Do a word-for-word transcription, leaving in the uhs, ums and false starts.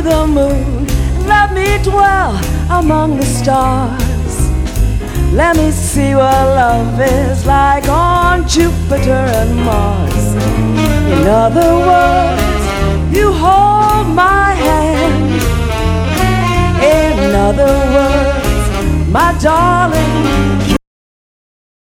the moon. Let me dwell among the stars. Let me see what love is like on Jupiter and Mars. In other words, you hold